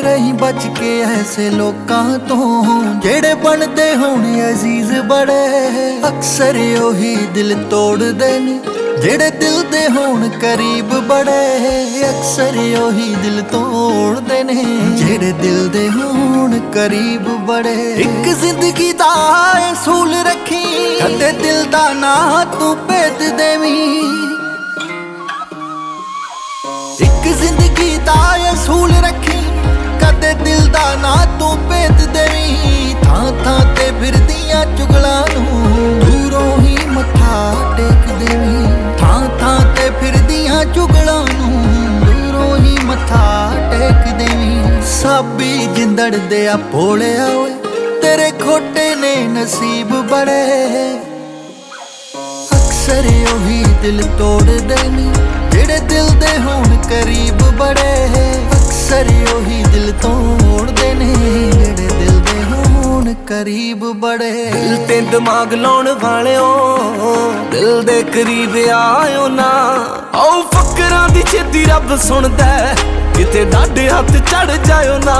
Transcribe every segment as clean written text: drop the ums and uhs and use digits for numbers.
रही बच के ऐसे लोकां तो जेड़े बनदे होने अजीज बड़े। अक्सर ओही दिल तोड़दे ने जेड़े दिल दे होन करीब बड़े। अक्सर ओही दिल तोड़दे ने जेड़े दिल दे होन करीब बड़े। एक जिंदगी दा असूल रखी कदे दिल दा ना तू भेद देवीं। एक जिंदगी दा असूल रखी कदे दिल दा ना तू भेद देवीं। थां थां ते फिरदियां चुगलां नूं दूरों ही मत्था टेक देवीं। थां थां ते फिरदियां चुगलां नूं दूरों ही मत्था टेक देवीं। साबी जिंदड़ दे आ भोलिया ओए तेरे खोटे ने नसीब बड़े। अक्सर ओही दिल तोड़दे ने जेड़े दिल दे होन करीब बड़े। अक्सर ओही दिल तोड़दे ने जेड़े दिल दे होन करीब बड़े। दिल ते दिमाग लाउण वालिओ दिल दे करीब आयो ना। आओ फकरां दी छेती रब सुनदा किते डाडे हत्थ चढ़ जायो ना।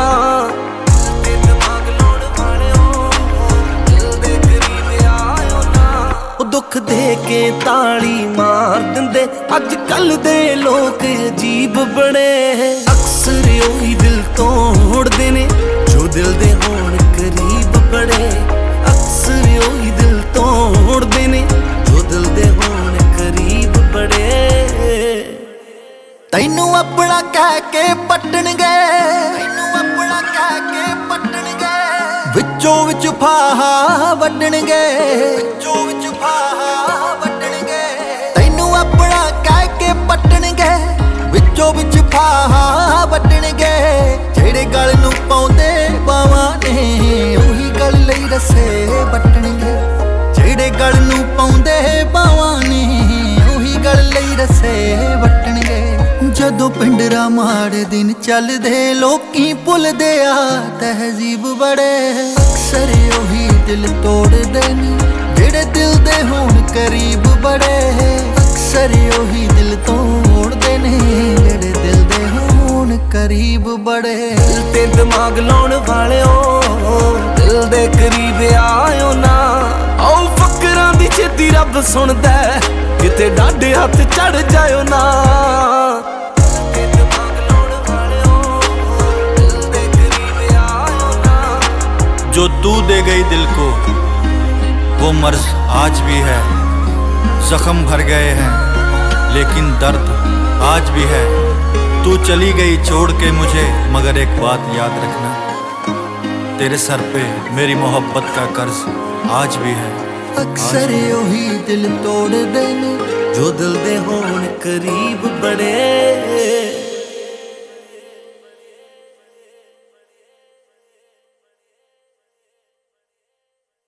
दुख दे के ताली मार दिंदे अज कल दे लोग अजीब बड़े। अक्सर ओही दिल तोड़दे ने जो दिल दे होण करीब बड़े। अक्सर ओही दिल तोड़दे ने जो दिल दे होण करीब बड़े। तैनू अपना कह के पट्टणगे तैनू अपना कह के पट्टणगे विचों विच फाहा वड्डणगे विचों विच फाहा वड्डणगे। तैनू अपना कह के पट्टणगे विचों विच फाहा वड्डणगे। जेड़े गल नूं पाउंदे बावां ने ओही गल लई रस्से वट्टणगे। जेड़े गल नूं पाउंदे बावां ने ओही गल लई रस्से वट्टणगे। जदों पिंडरा माड़े दिन चलदे लोकी भुलदे आ तहजीब बड़े। अक्सर ओही दिल तोड़दे ने जेड़े दिल दे होन करीब बड़े। अक्सर ओही दिल तोड़दे ने जेड़े दिल दे होन करीब बड़े। दिल ते दिमाग लाउण वालिओ दिल दे करीब आयो ना। आओ फकरां दी छेती रब सुनदा किते डाडे हत्थ चढ़ जायो ना। जो तू दे गई दिल को वो मर्ज आज भी है। जख्म भर गए हैं लेकिन दर्द आज भी है। तू चली गई छोड़ के मुझे मगर एक बात याद रखना तेरे सर पे मेरी मोहब्बत का कर्ज आज भी है। अक्सर ओही दिल तोड़दे ने जो दिल दे होण करीब बड़े।